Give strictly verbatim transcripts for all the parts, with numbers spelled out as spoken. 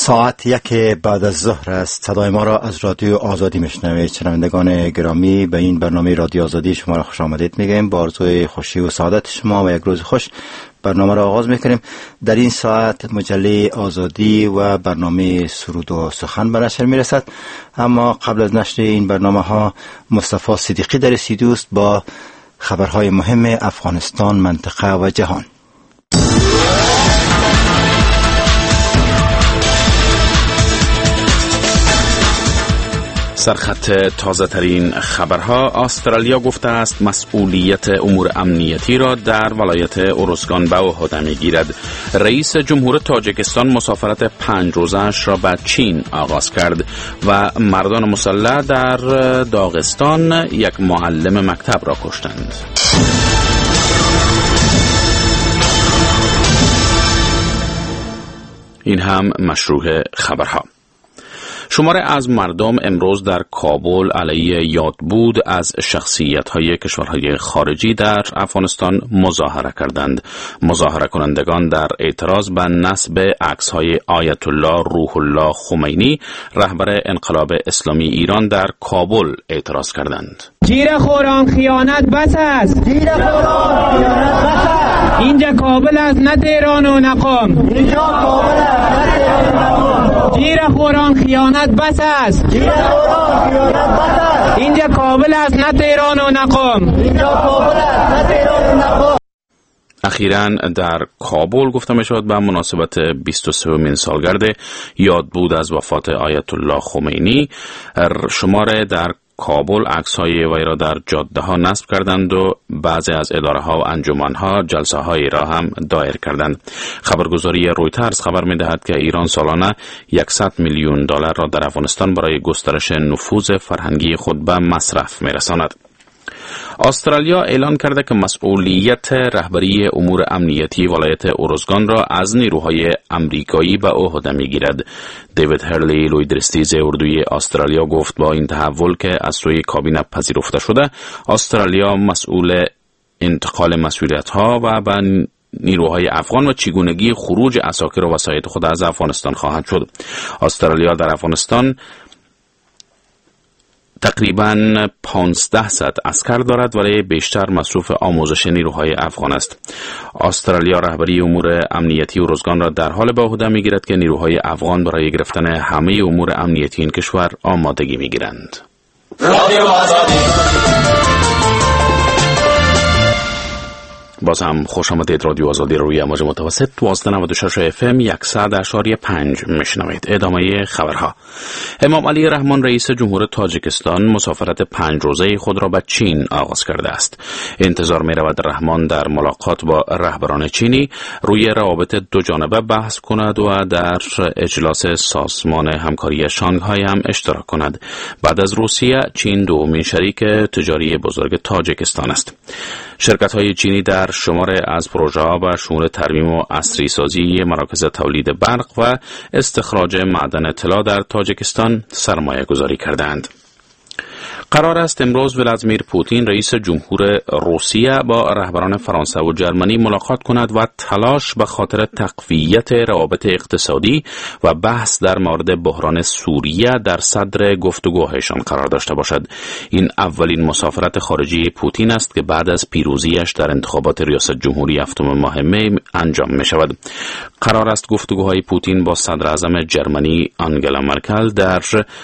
ساعت یک بعد از ظهر است. صدای ما را از رادیو آزادی میشنوید. شنوندگان گرامی، به این برنامه رادیو آزادی شما را خوش آمدید میگیم. با آرزوی خوشی و سعادت شما و یک روز خوش برنامه را آغاز میکنیم. در این ساعت مجله آزادی و برنامه سرود و سخن به نشر میرسد. اما قبل از نشر این برنامه ها مصطفی صدیقی در استودیو است با خبرهای مهم افغانستان، منطقه و جهان. سرخط تازه ترین خبرها. استرالیا گفته است مسئولیت امور امنیتی را در ولایت اورزگان به عهده میگیرد. رئیس جمهور تاجیکستان مسافرت پنج روزه‌اش را به چین آغاز کرد و مردان مسلح در داغستان یک معلم مکتب را کشتند. این هم مشروع خبرها. شماره از مردم امروز در کابل علیه یادبود از شخصیت‌های کشورهای خارجی در افغانستان مظاهره کردند. مظاهره کنندگان در اعتراض به نصب عکس‌های آیت الله روح الله خمینی، رهبر انقلاب اسلامی ایران، در کابل اعتراض کردند. جیر خوران خیانت بس است. جیر خوران خیانت بس است. اینجا کابل است، نه تهران و نه قم. اینجا کابل است، نه تهران و نه قم. جیر خوران خیانت بس است. جیر خوران خیانت بس است. اینجا کابل است، نه تهران و نه قم. اینجا کابل است، نه تهران و نه قم. اخیراً در کابل گفته می شود به مناسبت بیست و سومین سالگرد یادبود از وفات آیت الله خمینی، شماره در کابل عکس‌های وی را در جاده ها نصب کردند و بعضی از اداره ها و انجمن ها جلسه های را هم دایر کردند. خبرگزاری رویترز خبر می دهد که ایران سالانه صد میلیون دلار را در افغانستان برای گسترش نفوذ فرهنگی خود به مصرف می رساند. استرالیا اعلان کرده که مسئولیت رهبری امور امنیتی ولایت اورزگان را از نیروهای امریکایی به عهده میگیرد. دیوید هرلی، لویدرستیز اردوی استرالیا، گفت با این تحول که از سوی کابینه پذیرفته شده، استرالیا مسئول انتقال مسئولیت‌ها و به نیروهای افغان و چگونگی خروج عساکر و وسایط خود از افغانستان خواهد شد. استرالیا در افغانستان تقریباً پانصد عسکر دارد ولی بیشتر مصروف آموزش نیروهای افغان است. استرالیا رهبری امور امنیتی اورزگان را در حال به عهده میگیرد که نیروهای افغان برای گرفتن همه امور امنیتی این کشور آمادگی میگیرند. باز هم خوش آمدید. رادیو آزادی روی امواج متوسط دوازده نود و شش اف ام صد اشاری پنج میشنوید. ادامه خبرها. امام علی رحمان رئیس جمهور تاجیکستان مسافرت پنج روزه خود را به چین آغاز کرده است. انتظار می رود رحمان در ملاقات با رهبران چینی روی روابط دو جانبه بحث کند و در اجلاس سازمان همکاری شانگهای هم اشتراک کند. بعد از روسیه، چین دومین شریک تجاری بزرگ تاجیکستان است. شرکت‌های چینی در شماره از پروژه‌ها و شمول ترمیم و عصری سازی مراکز تولید برق و استخراج معدن طلا در تاجیکستان سرمایه گذاری کردند. قرار است امروز ولادیمیر پوتین رئیس جمهور روسیه با رهبران فرانسه و جرمنی ملاقات کند و تلاش به خاطر تقویت روابط اقتصادی و بحث در مورد بحران سوریه در صدر گفتگوهایشان قرار داشته باشد. این اولین مسافرت خارجی پوتین است که بعد از پیروزیش در انتخابات ریاست جمهوری هفتم ماه می انجام می شود. قرار است گفتگوهای پوتین با صدر اعظم جرمنی آنگلا مرکل در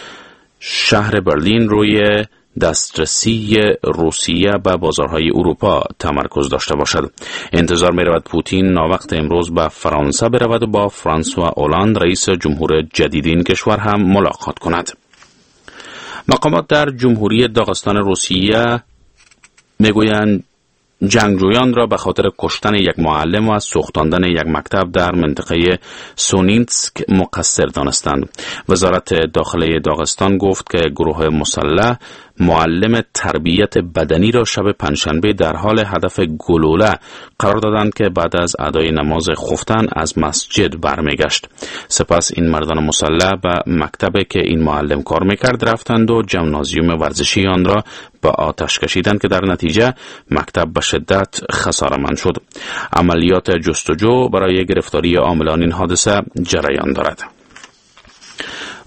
شهر برلین روی دسترسی روسیه به بازارهای اروپا تمرکز داشته باشد. انتظار می رود پوتین ناوقت امروز به فرانسه برود و با فرانسوا اولاند رئیس جمهور جدید این کشور هم ملاقات کند. مقامات در جمهوری داغستان روسیه میگویند جنگجویان را به خاطر کشتن یک معلم و از سوختاندن یک مکتب در منطقه سونینسک مقصر دانستند. وزارت داخله داغستان گفت که گروه مسلح معلم تربیت بدنی را شب پنجشنبه در حال هدف گلوله قرار دادند که بعد از ادای نماز خفتن از مسجد برمیگشت. سپس این مردان مسلح به مکتبی که این معلم کار میکرد رفتند و ژیمنازیوم ورزشی آن را به آتش کشیدند که در نتیجه مکتب به شدت خساره‌مند شد. عملیات جستجو برای گرفتاری عاملان این حادثه جریان دارد.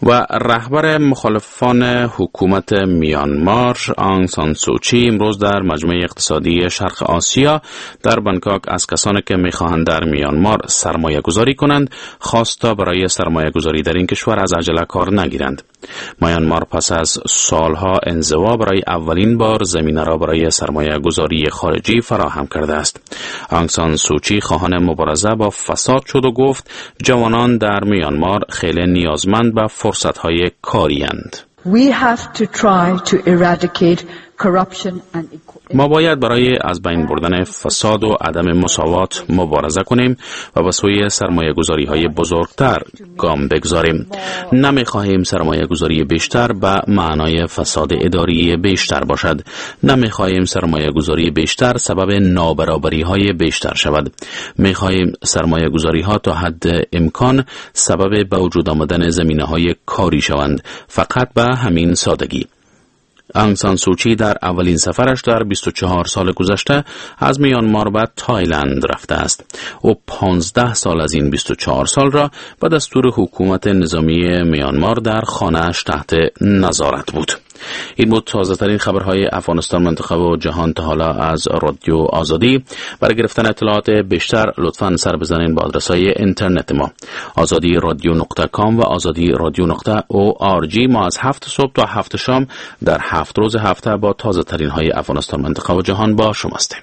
و رهبر مخالفان حکومت میانمار آنگ سان سوچی امروز در مجمع اقتصادی شرق آسیا در بانکوک از کسانی که میخواهند در میانمار سرمایه گذاری کنند خواسته برای سرمایه گذاری در این کشور از عجله کار نگیرند. میانمار پس از سالها انزوا برای اولین بار زمینه را برای سرمایه گذاری خارجی فراهم کرده است. آنگ سان سوچی خواهان مبارزه با فساد شد و گفت جوانان در میانمار خیلی نیازمند به فرصت‌های کاری اند. We have to try to eradicate corruption and ما باید برای از بین بردن فساد و عدم مساوات مبارزه کنیم و به سوی سرمایه گذاری های بزرگتر گام بگذاریم. نمی خواهیم سرمایه گذاری بیشتر به معنای فساد اداری بیشتر باشد. نمی خواهیم سرمایه گذاری بیشتر سبب نابرابری های بیشتر شود. می خواهیم سرمایه گذاری ها تا حد امکان سبب به وجود آمدن زمینه های کاری شوند. فقط به همین سادگی. آنگ سان سوچی در اولین سفرش در بیست و چهار سال گذشته از میانمار به تایلند رفته است. او پانزده سال از این بیست و چهار سال را به دستور حکومت نظامی میانمار در خانه‌اش تحت نظارت بود. این بود تازه ترین خبرهای افغانستان، منطقه و جهان تا حالا از رادیو آزادی. برای گرفتن اطلاعات بیشتر لطفاً سر بزنین به آدرس‌های اینترنت ما آزادی رادیو نقطه کام و آزادی رادیو نقطه او آر جی. ما از هفت صبح تا هفت شام در هفت روز هفته با تازه ترین های افغانستان، منطقه و جهان با شما هستیم.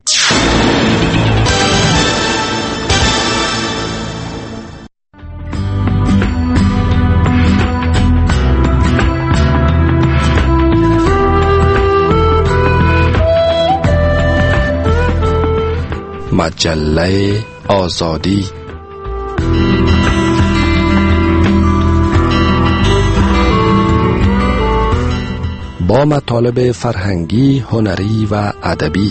مجله آزادی با مطالب فرهنگی، هنری و ادبی.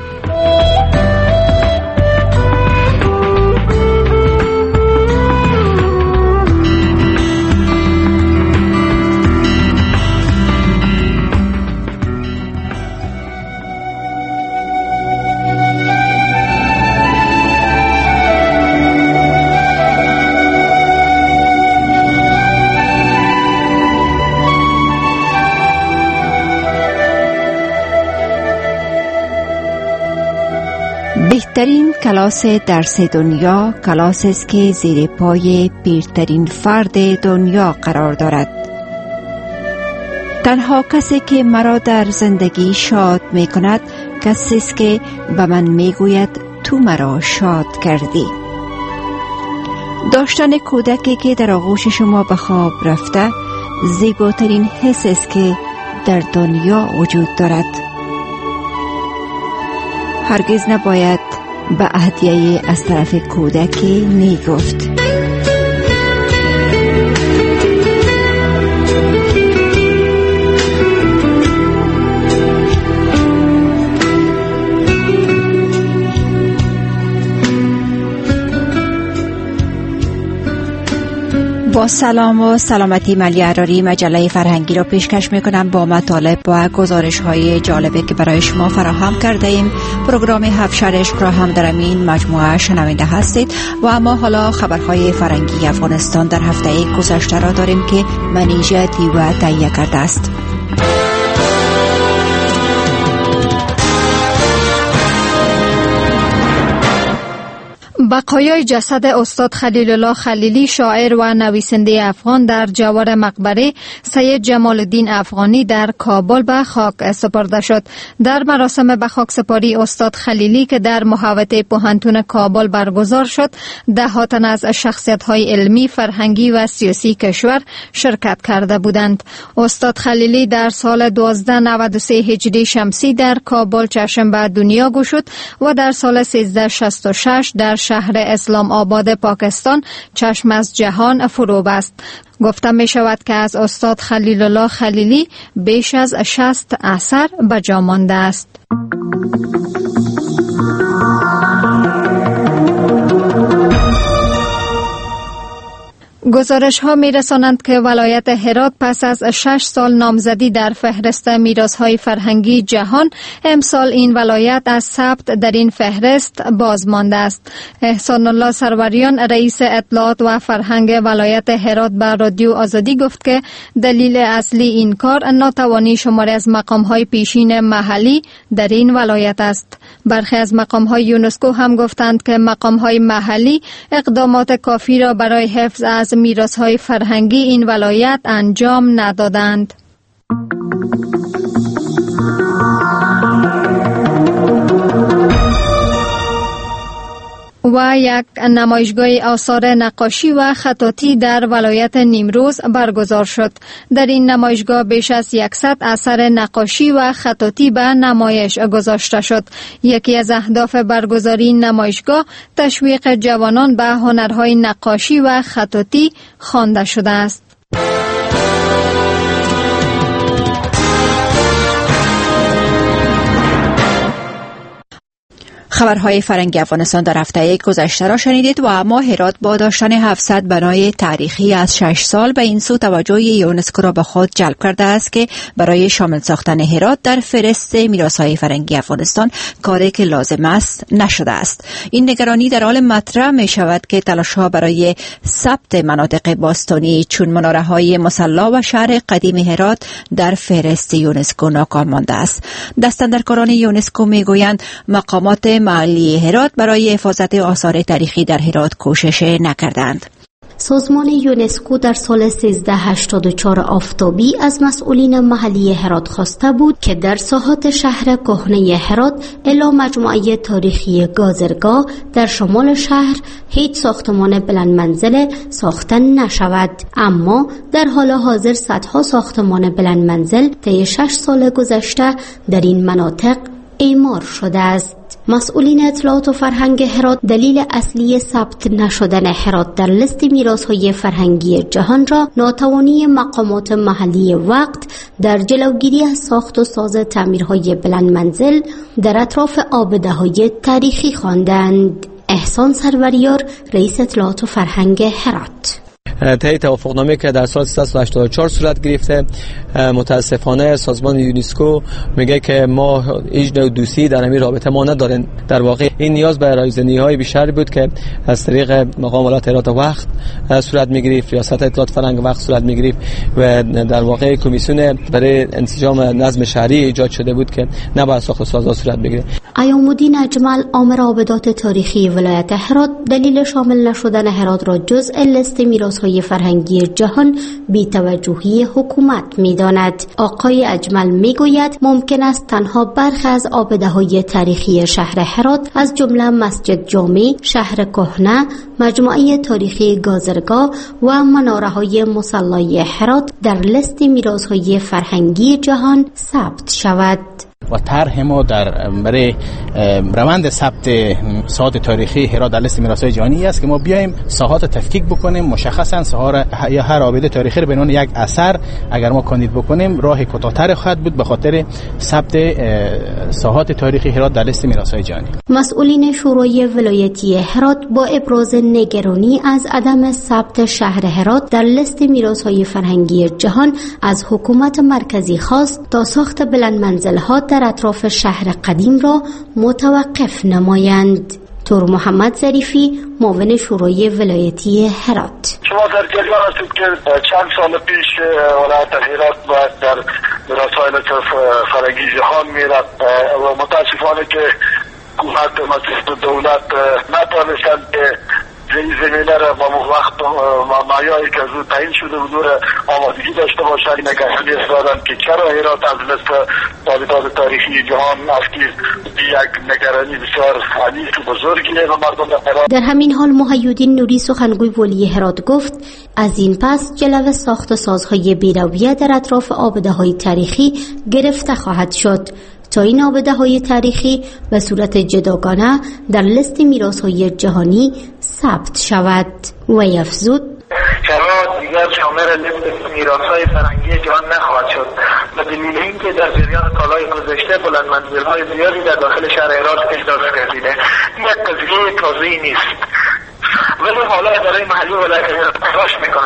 بهترین کلاس درس دنیا کلاس است که زیر پای پیرترین فرد دنیا قرار دارد. تنها کسی که مرا در زندگی شاد می کند کسی است که به من می گوید تو مرا شاد کردی. داشتن کودکی که در آغوش شما به خواب رفته زیباترین حس است که در دنیا وجود دارد. هرگز نباید به هدیه از طرف کودکی نی گفت. با سلام و سلامتی ملی عراری مجله فرهنگی را پیشکش میکنم با مطالب و گزارش های جالبی که برای شما فراهم کرده ایم. پروگرام هفت شرشک را هم در این مجموعه شنونده هستید و اما حالا خبرهای فرهنگی افغانستان در هفته گذشته را داریم که منیژه دیوه تهیه کرده است. بقایای جسد استاد خلیل الله خلیلی شاعر و نویسنده افغان در جوار مقبره سید جمال الدین افغانی در کابل به خاک سپرده شد. در مراسم به خاک سپاری استاد خلیلی که در محوطه پوهنتون کابل برگزار شد، ده ها تن از شخصیت‌های علمی، فرهنگی و سیاسی کشور شرکت کرده بودند. استاد خلیلی در سال هزار و دویست و نود و سه هجری شمسی در کابل چشم به دنیا گشود و در سال سیزده شصت و شش در شهر اسلام آباد پاکستان چشم از جهان فرو بست. گفته می شود که از استاد خلیل الله خلیلی بیش از شصت اثر به جا مانده است. گزارش ها می رسانند که ولایت هرات پس از شش سال نامزدی در فهرست میراث های فرهنگی جهان، امسال این ولایت از ثبت در این فهرست باز مانده است. احسان الله سروریان رئیس اطلاعات و فرهنگ ولایت هرات به رادیو آزادی گفت که دلیل اصلی این کار ناتوانی شماری از مقام های پیشین محلی در این ولایت است. برخی از مقام های یونسکو هم گفتند که مقام های محلی اقدامات کافی را برای حفظ از میراث‌های فرهنگی این ولایت انجام ندادند. و یک نمایشگاه آثار نقاشی و خطاطی در ولایت نیمروز برگزار شد. در این نمایشگاه بیش از صد اثر نقاشی و خطاطی به نمایش گذاشته شد. یکی از اهداف برگزاری نمایشگاه تشویق جوانان به هنرهای نقاشی و خطاطی خوانده شده است. خبرهای فرهنگی افغانستان در هفته گذشته را شنیدید و اما هرات با داشتن هفتصد بنای تاریخی از شش سال به این سو توجه یونسکو را به خود جلب کرده است که برای شامل ساختن هرات در فهرست میراث‌های فرهنگی افغانستان کاری که لازم است نشده است. این نگرانی در حال مطرح می شود که تلاش‌ها برای ثبت مناطق باستانی چون مناره‌های مصلی و شهر قدیم هرات در فهرست یونسکو ناکام مانده است. دستاندرکاران یونسکو میگویند مقامات محلی هرات برای حفاظت آثار تاریخی در هرات کوشش نکردند. سازمان یونسکو در سال سیزده هشتاد و چهار آفتابی از مسئولین محلی هرات خواسته بود که در ساحات شهر کهنه هرات الا مجموعه تاریخی گازرگاه در شمال شهر هیچ ساختمان بلند منزل ساخته نشود. اما در حال حاضر صدها ساختمان بلند منزل طی شش سال گذشته در این مناطق اعمار شده است. مسئولین اطلاعات و فرهنگ هرات دلیل اصلی ثبت نشدن هرات در لیست میراث‌های فرهنگی جهان را ناتوانی مقامات محلی وقت در جلوگیری از ساخت و ساز تعمیرهای بلند منزل در اطراف آبده‌های تاریخی خواندند. احسان سروریان رئیس اطلاعات و فرهنگ هرات: طی توافقنامه که در سال سیصد و هشتاد و چهار صورت گرفته، متاسفانه سازمان یونسکو میگه که ما هیچ نوع دوستی در همین رابطه ما نداریم. در واقع این نیاز به رایزنی‌های بیشتری بود که از طریق مقام ولایت هرات وقت صورت میگرفت، ریاست اطلاعات فرهنگ وقت صورت میگرفت و در واقع کمیسیون برای انسجام نظم شهری ایجاد شده بود که نباید ساخت و سازها صورت بگیره. ایام الدین اجمل آمر آبدات تاریخی ولایت هرات دلیل شامل نشدن هرات را جزء لیست میراث‌های فرهنگی جهان بی‌توجهی حکومت می‌داند. آقای اجمل میگوید ممکن است تنها برخی از آبده‌های تاریخی شهر هرات از جمله مسجد جامع، شهر کهنه، مجموعه تاریخی گازرگاه و مناره‌های مصلی هرات در لیست میراث‌های فرهنگی جهان ثبت شود. و طرح ما در برای روند ثبت ساحات تاریخی هرات در لیست میراث‌های جهانی است که ما بیایم ساحات تفکیک بکنیم. مشخصا ساحات یا هر آبده تاریخی رو به عنوان یک اثر اگر ما کاندید بکنیم راه کوتاه‌تر خواهد بود به خاطر ثبت ساحات تاریخی هرات در لیست میراث‌های جهانی. مسئولین شورای ولایتی هرات با ابراز نگرانی از عدم ثبت شهر هرات در لیست میراث‌های فرهنگی جهان از حکومت مرکزی خواست تا ساخت بلند منزل‌ها در اطراف شهر قدیم را متوقف نمایند. تور محمد ظریفی، معاون شورای ولایتی هرات: شما در جریان هستید که چند سال پیش ولایت هرات باید در میراث‌های فرهنگی جهان میرفت و متاسفانه که حکومت و دولت نتوانستند که این زمینه را با وقت معیاری که از او تعیین شده بود را آمادگی داشته باشند. نگرانی دارند که چرا هرات از لیست آبدات تاریخی جهان است که یک نگرانی بسیار عمیق و بزرگی و مردم هرات. در همین حال محی‌الدین نوری سخنگوی ولی هرات گفت از این پس جلوه ساخت سازهای بی‌رویه در اطراف آبده‌های تاریخی گرفته خواهد شد تا این آبده‌های تاریخی به صورت جداگانه در لیست میراث‌های جهانی ثبت شود. و افزود هرات دیگر شامل لیست میراث‌های فرهنگی جهان نخواهد شد به دلیل اینکه در جریان سال‌های گذشته بلند منزل‌های زیادی در داخل شهر هرات احداث گردیده. این یک قضیه تازه‌ای نیست، ولی حالا اداره محلی ولایت هرات تلاش میکنه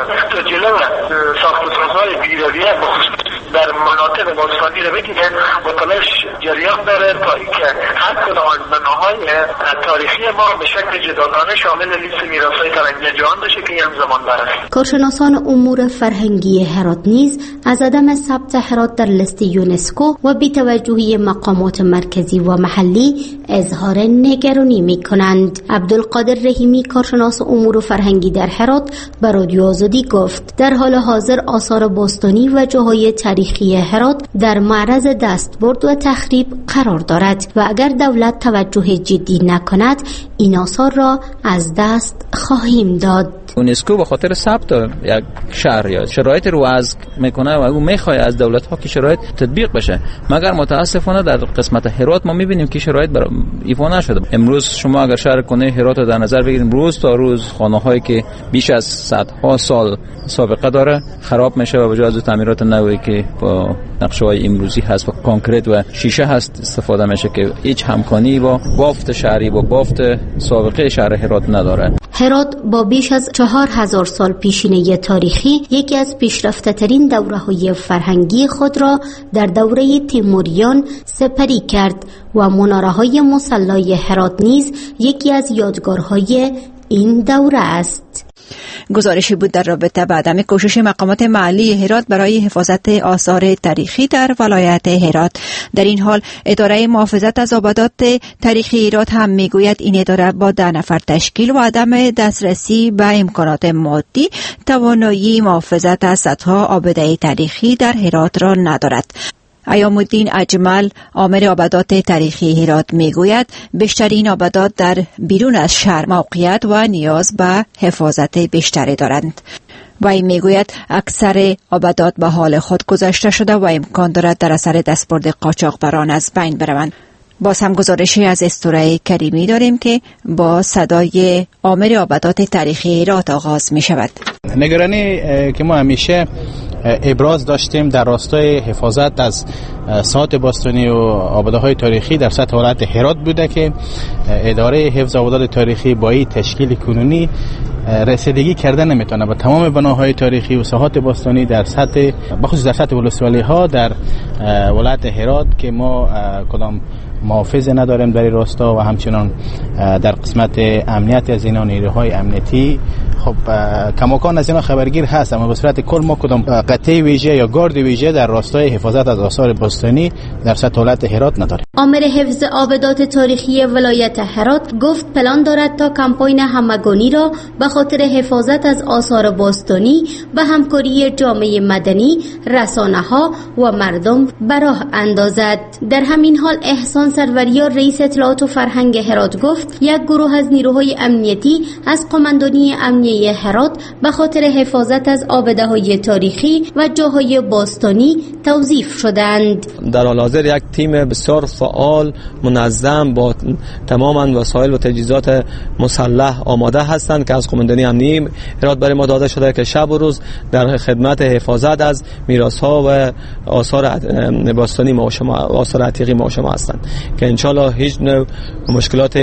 باستانی رو بگیرن مطالعهش جریان داره تا اینکه هر کدام از بناهای تاریخی ما به شکل جداگانه شامل لیست میراث‌های فرهنگی جهان بشه که هم زمان داره. کارشناسان امور فرهنگی هرات نیز از عدم ثبت هرات در لیست یونسکو و بی‌توجهی مقامات مرکزی و محلی اظهار نگرانی می‌کنند. عبدالقادر رحیمی کارشناس امور فرهنگی در هرات به رادیو آزادی گفت در حال حاضر آثار باستانی و جاهای تاریخی هرات در معرض دستبرد و تخریب قرار دارد و اگر دولت توجه جدی نکند این آثار را از دست خواهیم داد. یونسکو به خاطر ثبت یک شهر یا شرایط رو وضع میکنه و او میخواد از دولت ها که شرایط تطبیق بشه، مگر متاسفانه در قسمت هرات ما میبینیم که شرایط بر ایفا نشده. امروز شما اگر شهر کنه هرات رو در نظر بگیریم، روز تا روز خانه هایی که بیش از صدها سال سابقه داره خراب میشه و به جای از تعمیرات نوی که با نقشه های امروزی هست و کانکریت و شیشه هست استفاده میشه که هیچ همکانی با بافت شهری با بافت سابقه شهر هرات نداره. هرات با بیش از چهار هزار سال پیشینه تاریخی یکی از پیشرفته ترین دوره‌های فرهنگی خود را در دوره تیموریان سپری کرد و مناره‌های مصلی هرات نیز یکی از یادگارهای این دوره است. گزارشی بود در رابطه با عدم کوشش مقامات محلی هرات برای حفاظت آثار تاریخی در ولایت هرات. در این حال اداره محافظت از آبادات تاریخی هرات هم میگوید این اداره با ده نفر تشکیل و عدم دسترسی به امکانات مادی توانایی محافظت از صدها آباده تاریخی در هرات را ندارد. ایام الدین اجمل آمر آبادات تاریخی هرات میگوید بیشترین آبادات در بیرون از شهر موقعیت و نیاز به حفاظت بیشتری دارند. و این میگوید اکثر آبادات به حال خود گذاشته شده و امکان دارد در اثر دستبرد قاچاقبران از بین بروند. باز هم گزارشی از استوره کریمی داریم که با صدای آمر آبادات تاریخی هرات آغاز می شود. نگرانی که ما همیشه ابراز داشتیم در راستای حفاظت از ساعت باستانی و آباده های تاریخی در سطح ولایت هرات بوده که اداره حفظ آبادات تاریخی با این تشکیل کنونی رسیدگی کرده نمیتونه با تمام بناهای تاریخی و ساحات باستانی در سطح بخصوص در سطح ولسوالی ها در ولایت هرات که ما کدام محافظ نداریم در این راستا و همچنان در قسمت امنیت از اینا نیروهای امنیتی خب کماکان از اینا خبرگیر هست، اما به صورت کل ما کدام قطعه ویژه یا گارد ویژه در راستای حفاظت از آثار باستانی در سطح ولایت هرات نداریم. آمر حفظ آبادات تاریخی ولایت هرات گفت پلان دارد تا کمپاین همگانی را به خاطر حفاظت از آثار باستانی و همکاری جامعه مدنی، رسانه‌ها و مردم به راه اندازد. در همین حال احسان سروریار رئیس اطلاعات و فرهنگ هرات گفت یک گروه از نیروهای امنیتی از قماندانی امنیه هرات به خاطر حفاظت از آباده‌های تاریخی و جاهای باستانی توظیف شدند. در حال حاضر یک تیم بسیار فعال منظم با تمام وسایل و تجهیزات مسلح آماده هستند که از قماندانی امنیه هرات برای ما داده شده که شب و روز در خدمت حفاظت از میراث‌ها و آثار باستانی ما و شما آثار عتیقی ما و شما هستند که انشالله هیچ نوع مشکلات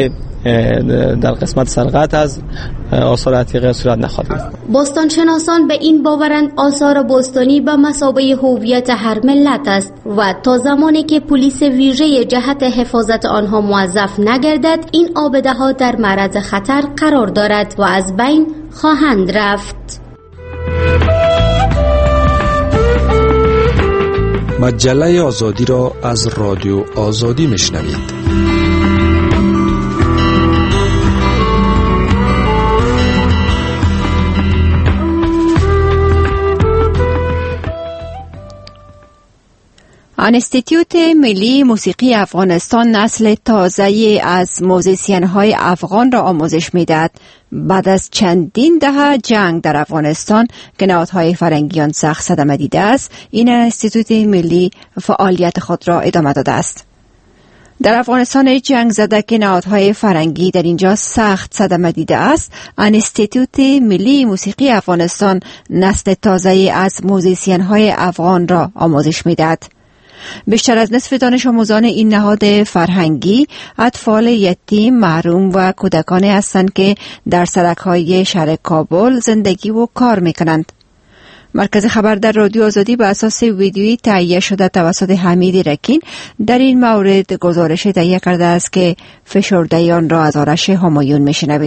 در قسمت سرقت از آثار عتیقه صورت نخواهد گرفت. باستانشناسان به این باورند آثار باستانی به مثابه هویت هر ملت است و تا زمانی که پلیس ویژه جهت حفاظت آنها موظف نگردد این آباده‌ها در معرض خطر قرار دارد و از بین خواهند رفت. مجله آزادی را از رادیو آزادی میشنوید. انستیتیوت ملی موسیقی افغانستان نسل تازه از موزیسین‌های افغان را آموزش می‌دهد. بعد از چندین دهه جنگ در افغانستان که نهادهای فرهنگی آن سخت صدمه دیده است، این انستیتیوت ملی فعالیت خود را ادامه داده است. در افغانستان جنگ زده که نهادهای فرهنگی در اینجا سخت صدمه دیده است، انستیتیوت ملی موسیقی افغانستان نسل تازه از موزیسین‌های افغان را آموزش می‌دهد. بیشتر از نصف دانش آموزان این نهاد فرهنگی اطفال یتیم، محروم و کودکانی هستند که در سرک‌های شهر کابل زندگی و کار می‌کنند. مرکز خبر در رادیو آزادی به اساس ویدیویی تهیه شده توسط حمید رکین در این مورد گزارش تهیه کرده است که فشرده آن را از آرش همایون میشنوید.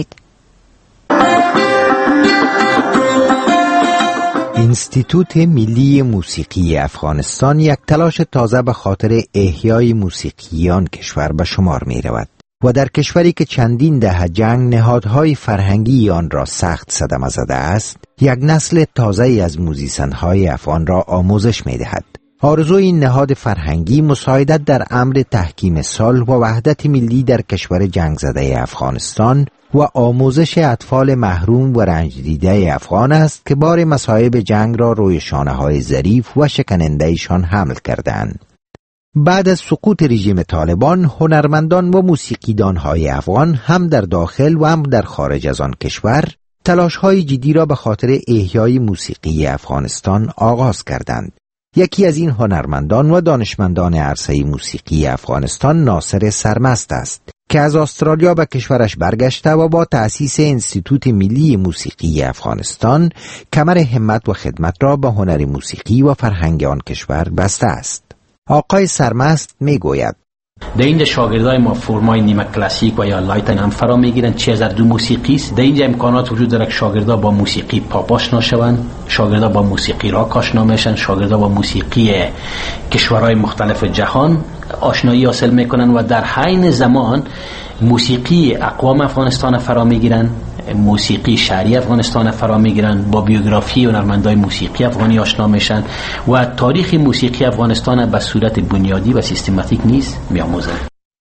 اینستیتوت ملی موسیقی افغانستان یک تلاش تازه به خاطر احیای موسیقی آن کشور به شمار می رود و در کشوری که چندین دهه جنگ نهادهای فرهنگی آن را سخت صدمه زده است، یک نسل تازه از موزیسن‌های افغان را آموزش می دهد. آرزوی این نهاد فرهنگی مساعدت در امر تحکیم صلح و وحدت ملی در کشور جنگ زده افغانستان و آموزش اطفال محروم و رنج دیده افغان است که بار مصائب جنگ را روی شانه‌های ظریف و شکننده‌شان حمل کردند. بعد از سقوط رژیم طالبان، هنرمندان و موسیقیدان‌های افغان هم در داخل و هم در خارج از آن کشور تلاش‌های جدی را به خاطر احیای موسیقی افغانستان آغاز کردند. یکی از این هنرمندان و دانشمندان عرصه موسیقی افغانستان ناصر سرمست است که از استرالیا به کشورش برگشته و با تأسیس انستیتوت ملی موسیقی افغانستان کمر همت و خدمت را به هنر موسیقی و فرهنگ آن کشور بسته است. آقای سرمست می گوید در اینجا شاگردای ما فرمای نیمه کلاسیک و یا لایتن هم فرا میگیرن. چه از دو موسیقی است. در اینجا امکانات وجود داره که شاگردا با موسیقی پاپ آشنا شوند، شاگردا با موسیقی راک آشنا میشن، شاگردا با موسیقی کشورهای مختلف جهان آشنایی حاصل میکنن و در حین زمان موسیقی اقوام افغانستان فرا میگیرن، موسیقی شهری افغانستان فرا میگیرن، با بیوگرافی هنرمندای موسیقی افغانی آشنا میشن و تاریخ موسیقی افغانستان به صورت بنیادی و سیستماتیک نیز میآموزن.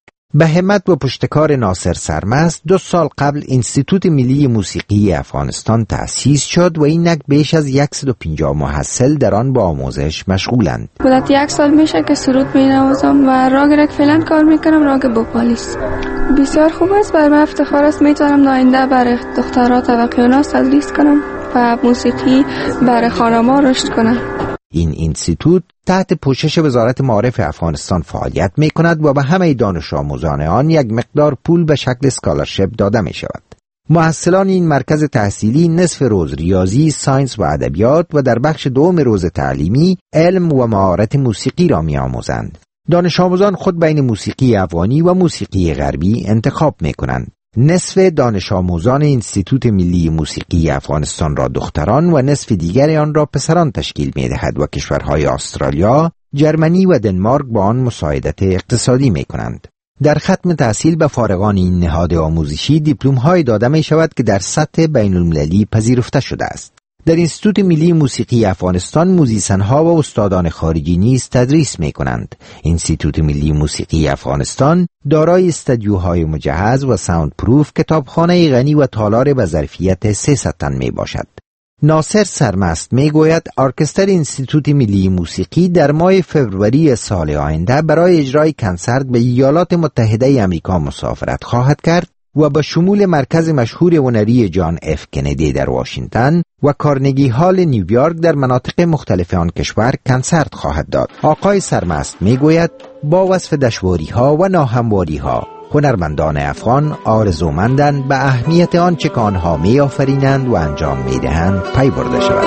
به همت و پشتکار ناصر سرمست دو سال قبل انستیتوت ملی موسیقی افغانستان تأسیس شد و اینک بیش از صد و پنجاه محصل در آن با آموزش مشغولند. مدت یک سال میشه که سرود مینوازم و راگ رک فعلا کار میکنم، راگ بوپالیست. بسیار خوب است، برای من افتخار است میتونم آینده برای دخترات و قیانات تدریس کنم و موسیقی برای خانم‌ها رشد کنم. این اینستیتوت تحت پوشش وزارت معارف افغانستان فعالیت می کند و به همه دانش آموزان آن یک مقدار پول به شکل اسکالرشپ داده می شود. محصلان این مرکز تحصیلی نصف روز ریاضی، ساینس و ادبیات و در بخش دوم روز تعلیمی علم و مهارت موسیقی را می آموزند. دانش آموزان خود بین موسیقی افغانی و موسیقی غربی انتخاب می کنند. نصف دانش آموزان انستیتوت ملی موسیقی افغانستان را دختران و نصف دیگر آن را پسران تشکیل می دهد و کشورهای استرالیا، جرمنی و دنمارک با آن مساعدت اقتصادی می کنند. در ختم تحصیل به فارغان این نهاد آموزشی دیپلم های داده می شود که در سطح بین المللی پذیرفته شده است. در انستیتوت ملی موسیقی افغانستان موزیسن‌ها و استادان خارجی نیز تدریس می‌کنند. انستیتوت ملی موسیقی افغانستان دارای استودیوهای مجهز و ساوند پروف، کتابخانه غنی و تالار به ظرفیت سیصد تن میباشد. ناصر سرمست میگوید ارکستر انستیتوت ملی موسیقی در ماه فوریه سال آینده برای اجرای کنسرت به ایالات متحده آمریکا مسافرت خواهد کرد و با شمول مرکز مشهور هنری جان اف کندی در واشنگتن و کارنگی هال نیویورک در مناطق مختلف آن کشور کنسرت خواهد داد. آقای سرمست میگوید با وصف دشواری ها و ناهمواری ها هنرمندان افغان آرزومندند به اهمیت آنچه که آنها می آفرینند و انجام می دهند پی برده شود.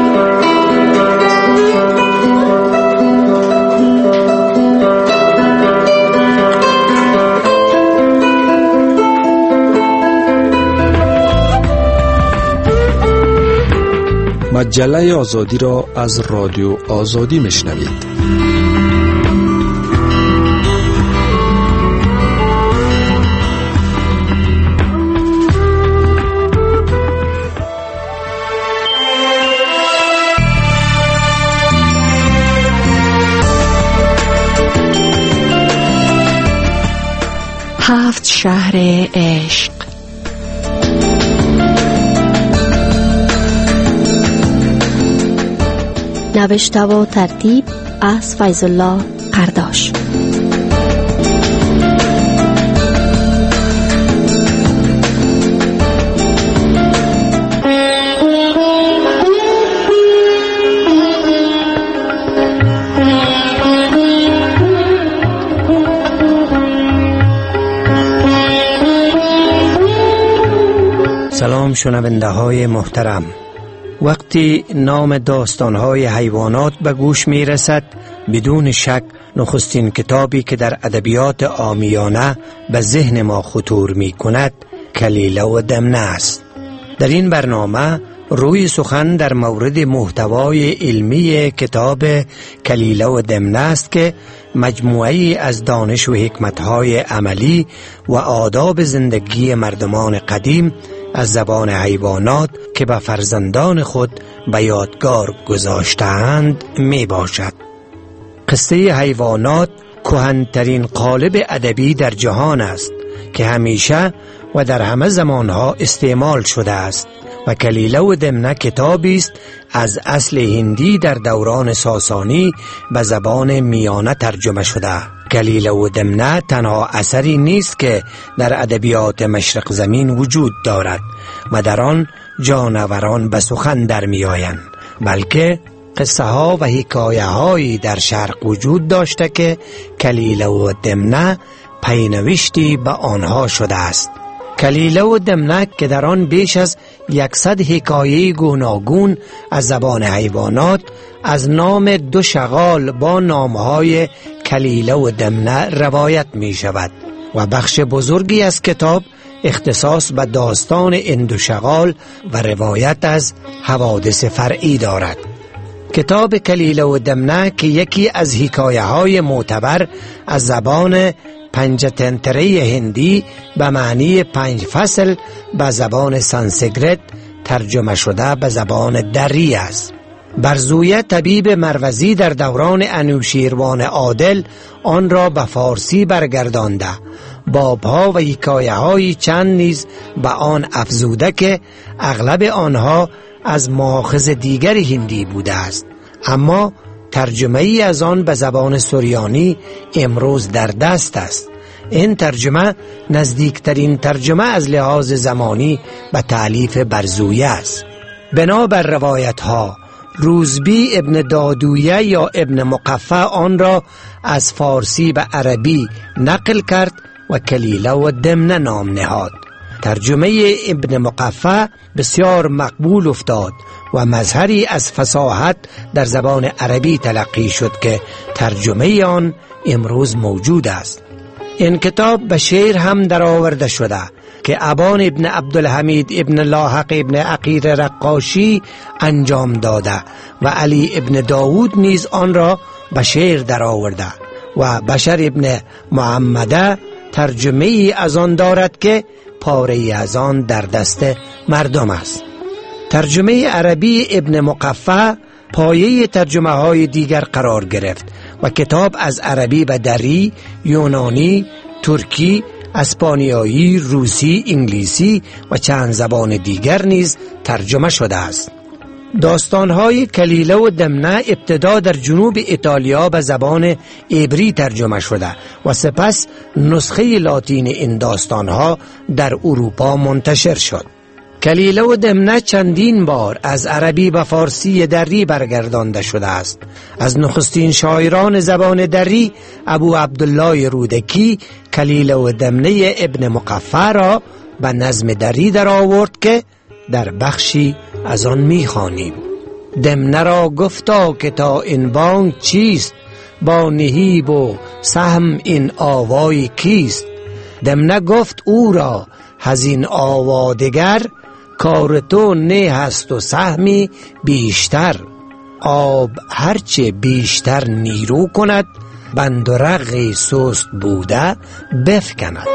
مجله آزادی را از رادیو آزادی میشنوید. هفت شهر عشق. نوشته و ترتیب از فیض الله قرداش. سلام شنونده های محترم، وقتی نام داستان‌های حیوانات به گوش می‌رسد، بدون شک نخستین کتابی که در ادبیات عامیانه به ذهن ما خطور می‌کند کلیله و دمنه است. در این برنامه روی سخن در مورد محتوای علمی کتاب کلیله و دمنه است که مجموعه‌ای از دانش و حکمت‌های عملی و آداب زندگی مردمان قدیم از زبان حیوانات که به فرزندان خود به یادگار گذاشته‌اند می باشد. قصه حیوانات کهن‌ترین قالب ادبی در جهان است که همیشه و در همه زمانها استعمال شده است و کلیله و دمنه کتابی است از اصل هندی در دوران ساسانی به زبان میانه ترجمه شده. کلیله و دمنه تنها اثری نیست که در ادبیات مشرق زمین وجود دارد و در آن جانوران به سخن در می آیند، بلکه قصه ها و حکایه هایی در شرق وجود داشته که کلیله و دمنه پینوشتی به آنها شده است. کلیله و دمنه که در آن بیش از یکصد حکایه گوناگون از زبان حیوانات از نام دو شغال با نامهای کلیله و دمنه روایت می شود و بخش بزرگی از کتاب اختصاص به داستان این دو شغال و روایت از حوادث فرعی دارد. کتاب کلیله و دمنه که یکی از حکایه های معتبر از زبان پنجتنتره هندی به معنی پنج فصل به زبان سانسکریت ترجمه شده به زبان دری است. برزویه طبیب مروزی در دوران انوشیروان عادل آن را به فارسی برگردانده، بابها و حکایه های چند نیز به آن افزوده که اغلب آنها از ماخذ دیگر هندی بوده است، اما ترجمه ای از آن به زبان سریانی امروز در دست است. این ترجمه نزدیکترین ترجمه از لحاظ زمانی به تألیف برزویه است. بنابر روایت ها روزبی ابن دادویه یا ابن مقفع آن را از فارسی به عربی نقل کرد و کلیله و دمنه نام نهاد. ترجمه ابن مقفع بسیار مقبول افتاد و مظهری از فصاحت در زبان عربی تلقی شد که ترجمه آن امروز موجود است. این کتاب به شعر هم در آورده شده که ابان ابن عبدالحمید ابن لاحق ابن عقیر رقاشی انجام داده و علی ابن داود نیز آن را به شعر در آورده و بشر ابن محمده ترجمه ای از آن دارد که پاره از آن در دست مردم است. ترجمه عربی ابن مقفع پایه ترجمه های دیگر قرار گرفت و کتاب از عربی به دری، یونانی، ترکی، اسپانیایی، روسی، انگلیسی و چند زبان دیگر نیز ترجمه شده است. داستانهای کلیله و دمنه ابتدا در جنوب ایتالیا به زبان عبری ترجمه شده و سپس نسخه لاتین این داستانها در اروپا منتشر شد. کلیله و دمنه چندین بار از عربی به فارسی دری برگردانده شده است. از نخستین شاعران زبان دری ابو عبدالله رودکی کلیله و دمنه ابن مقفع را به نظم دری در آورد که در بخشی از آن می‌خوانیم. دمنه را گفتا که تا این بانگ چیست، با نهیب و سهم این آوای کیست. دمنه گفت او را هزین آوادگر، کار تو نه هست و سهمی بیشتر. آب هرچه بیشتر نیرو کند، بند و رغی سست بوده بفکند.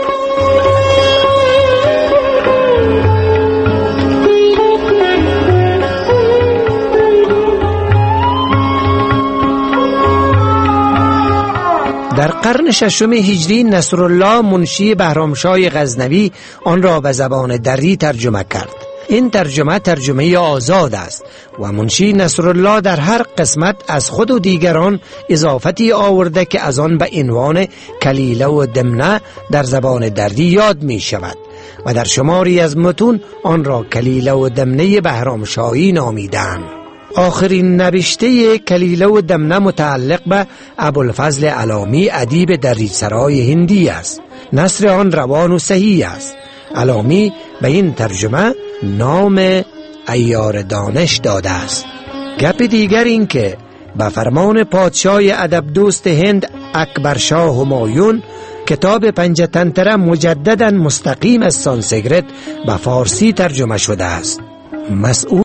در قرن ششم هجری نصرالله منشی بهرامشاه غزنوی آن را به زبان دری ترجمه کرد. این ترجمه ترجمه آزاد است و منشی نصرالله در هر قسمت از خود و دیگران اضافتی آورده که از آن به عنوان کلیله و دمنه در زبان دری یاد می شود و در شماری از متون آن را کلیله و دمنه بهرامشاهی نامیدند. آخرین نوشته کلیله و دمنه متعلق به ابوالفضل علامی ادیب دریسرای هندی است. نثر آن روان و صحیح است. علامی به این ترجمه نام عیار دانش داده است. گپ دیگر این که به فرمان پادشاه ادب دوست هند اکبر شاه همایون کتاب پنجتنتره مجددا مستقیم از سانسکریت به فارسی ترجمه شده است. مسئول